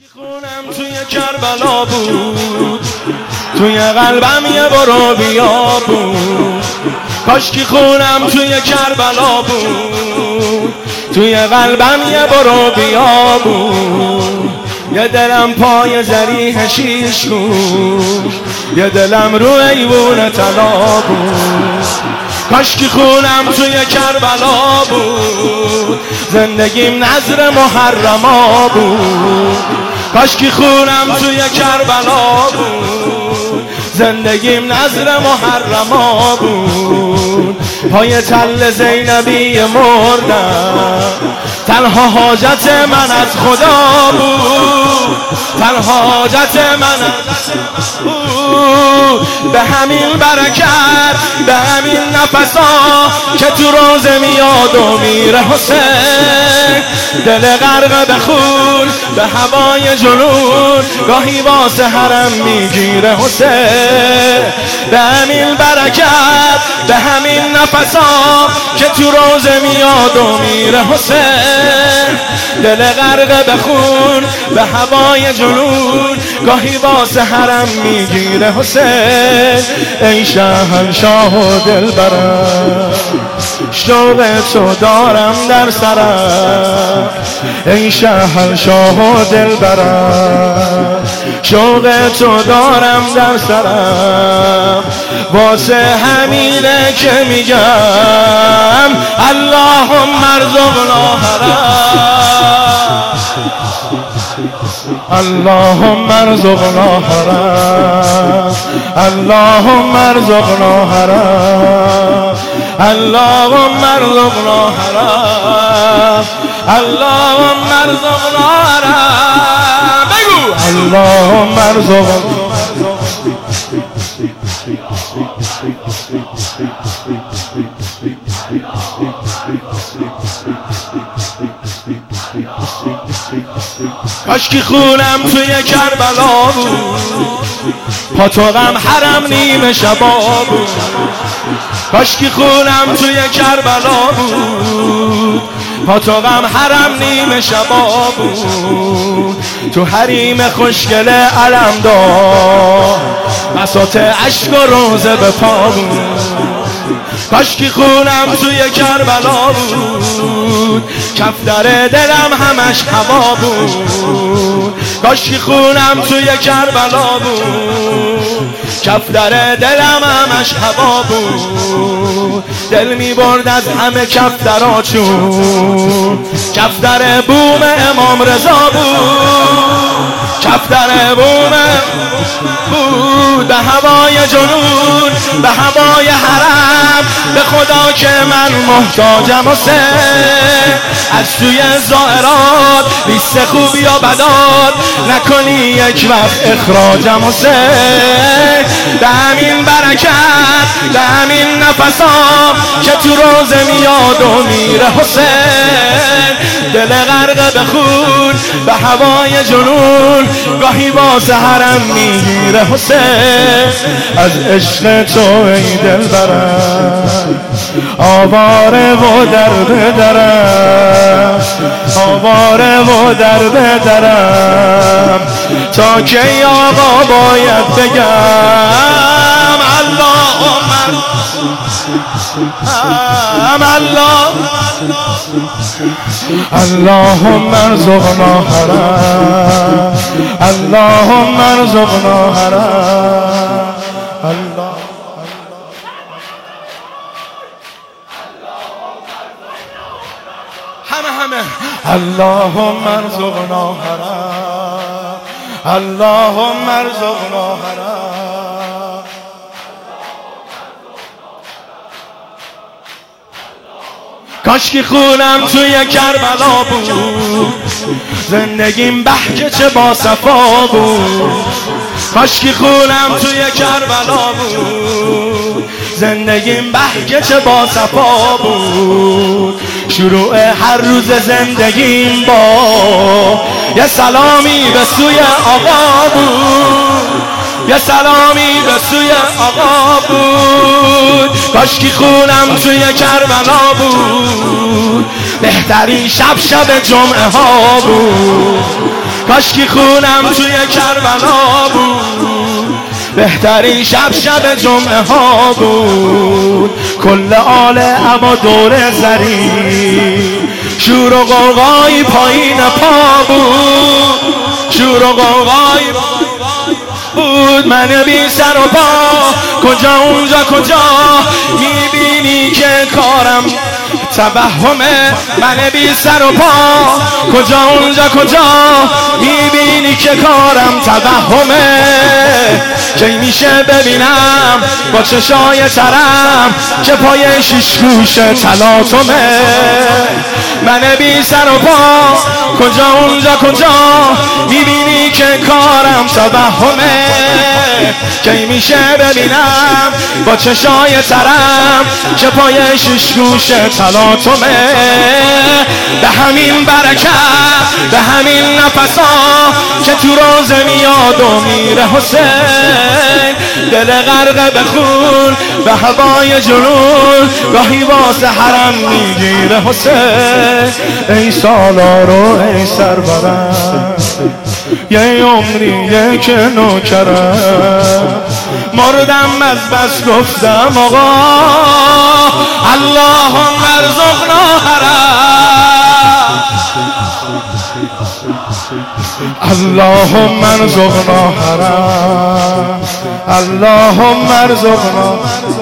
خونم توی کربلا بود، توی قلبم یه برو بیا بود. کاشکی خونم توی کربلا بود، توی قلبم یه برو بیا بود. یه دلم پای زریح شیش گوش، یه دلم رو ایوون طلا بود. کاشکی خونم توی کربلا بود، زندگیم نذر محرما بود. کاشکی خونم توی کربلا بود، زندگیم نذر محرما بود. پای تل زینبی مردم، تنها حاجت من از خدا بود، تنها حاجت من از بود. به همین برکت، به همین نفسا که تو روزه میاد و میره حسین. دل غرق به خون، به هوای جنون، گاهی واسه حرم میگیره حسین. به همین برکت، به همین نفسا که تو روزه میاد و میره حسین. دل غرق به خون، به هوای جنون، گاهی واسه حرم میگیره حسین. ای شهنشاه و دلبرم، شوق تو دارم در سرم. ای شهنشاه و دلبرم، شوق تو دارم در سرم. واسه همینه که میگم اللهم ارزقنا حرم، اللهم ارزقنا حرم، اللهم ارزقنا حرم، اللهم ارزقنا حرم، اللهم ارزقنا حرم. بگو اللهم ارزقنا. کاشکی خونم توی کربلا بود، پا تو غم حرم نیمه شبا بود. کاشکی خونم توی کربلا بود، پا تو غم حرم نیمه شبا بود. تو حریم خوشگل علمدار، بساط عشق و روزه به پا بود. کاشکی خونم توی کربلا بود، کفتر دلم همش هوا بود. کاشکی خونم توی کربلا بود، کفتر دلم همش هوا بود. دل می برد از همه کفترها چون کفتر بوم امام رضا بود، کفتر بوم بود. به هوای جنون، به هوای حرم، به خدا که من محتاجم حسین. از سوی زائرات لیست خوبی و بدات، نکنی یک وقت اخراجم حسین. به همین برکت، به همین نفسا که تو روزه میاد و میره حسین. دل غرق به خون، به هوای جنون، گاهی واسه حرم میگیره حسین. از عشق تو ای دلبرم، آواره و درد درم، آواره و درد درم. تا کی آقا باید بگم اللهم اللهم ارزقنا حرم، اللهم ارزقنا حرم. همه اللهم ارزقنا حرم، اللهم ارزقنا حرم. کاشکی خونم توی کربلا بود، زندگیم بهجه چه با صفا بود. کاشکی خونم توی کربلا بود، زندگیم بهجه چه با صفا بود. شروع هر روز زندگیم با یه سلامی به سوی آقا بود، یه سلامی به سوی آقا بود. کاشکی خونم توی کربلا بود، بهترین شب جمعه ها بود. کاشکی خونم توی کربلا بود، بهترین شب شب جمعه ها بود، کل آل اما دور زری، شور و غوغای پایین پا بود، شور و غوغای بود. من بی سر و پا کجا اونجا کجا، میبینی که کارم توهمه. من بی سر و پا کجا اونجا کجا، میبینی که کارم توهمه. کی میشه ببینم با چشای ترم که پای شیش گوش تلاطمه. من بی سر و پا کجا اونجا کجا، میبینی که کارم توهمه. کی میشه ببینم با چشای ترم که پای شیش گوش تلاطمه. به همین برکت به همین نفسا که تو روز میاد و میره حسین، دل غرق به خون به هوای جنون، گاهی واسه حرم میگیره حسین. ای سالارو ای سرورم، یه عمری یک نوکرم، مردم از بس گفتم آقا اللهم ارزقنا حرم، اللهم ارزقنا حرم، اللهم ارزقنا